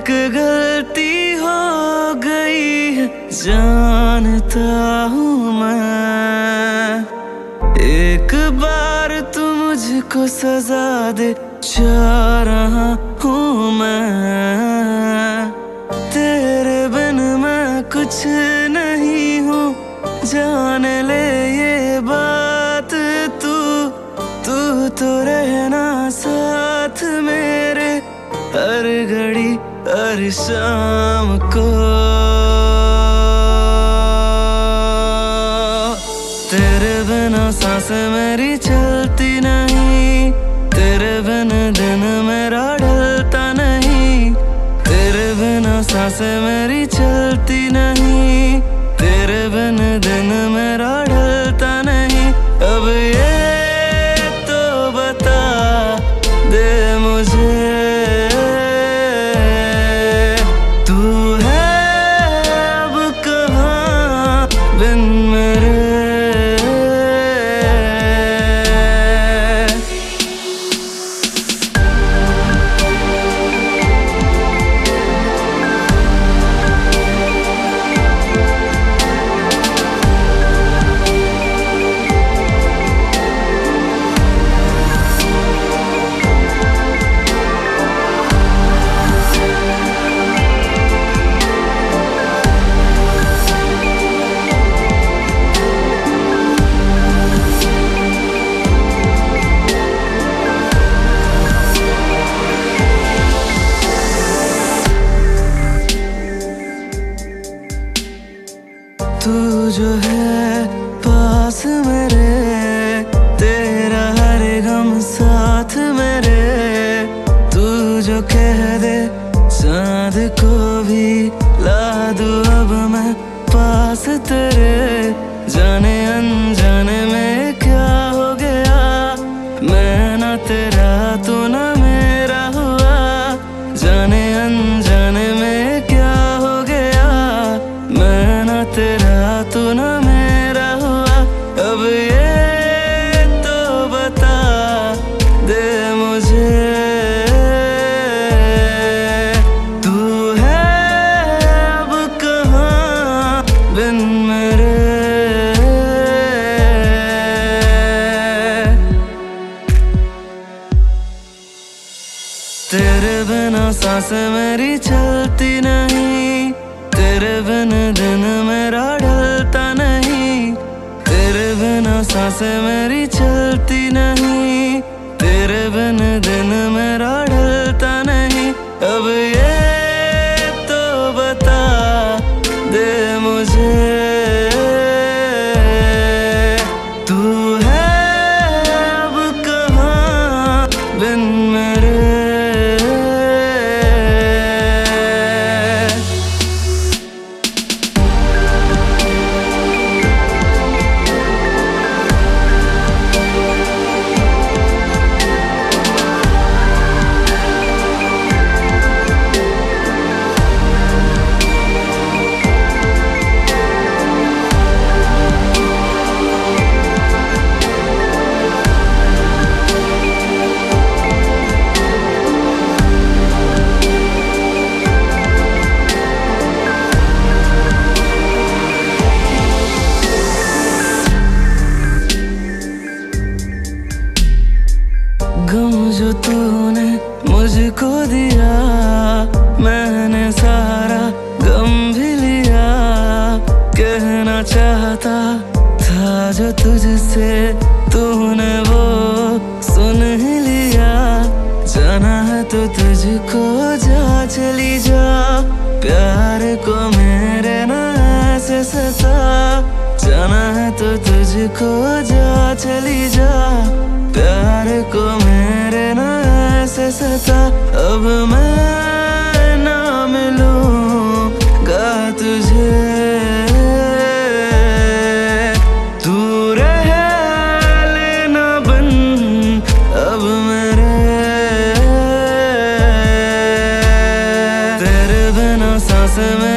एक गलती हो गई है जानता हूँ मैं। एक बार तू मुझको सजा दे चाह रहा हूँ मैं। तेरे बिन मैं कुछ नहीं हूँ जान ले ये बात तू तो रहना साथ मेरे हर घड़ी हर शाम को। तेरे बिना सांस मेरी चलती नहीं, तेरे बिना दिन मेरा ढलता नहीं। तेरे बिना सांस मेरी चलती नहीं, तेरे बिना दिन मेरा ढलता नहीं। अब ये तो बता दे मुझे तू है अब कहाँ बिन मेरे। तू जो है पास मेरे, तेरा हर गम साथ मेरे। तू जो कह दे चाँद को भी ला दूँ अब मैं पास तेरे। जाने अनजाने में क्या हो गया, मैं ना तेरा तू ना मेरा हुआ। जाने अनजाने में क्या हो गया, मैं ना तेरा तू ना मेरा हुआ। अब ये तो बता दे मुझे तू है अब कहाँ बिन मेरे। तेरे बिना सांस मेरी चलती नहीं, तेरे बिना दिन मेरा ढलता नहीं। तेरे बिना सांस मेरी चलती नहीं, तेरे बिना दिन मेरा ढलता नहीं। अब ये तो बता दे मुझे तू है अब कहाँ बिन मेरे। गम जो तूने मुझको दिया, मैंने सारा गम भी लिया। कहना चाहता था जो तुझसे, तूने वो सुन ही लिया। जाना है तो तुझको जा चली जा, प्यार को मेरे ना ऐसे सता। जाना है तो तुझको जा चली जा, प्यार को मेरे ना ऐसे सता। अब मैं ना मिलूंगा तुझे, तू रह लेना बन अब मेरे। तेरे बिना सांस में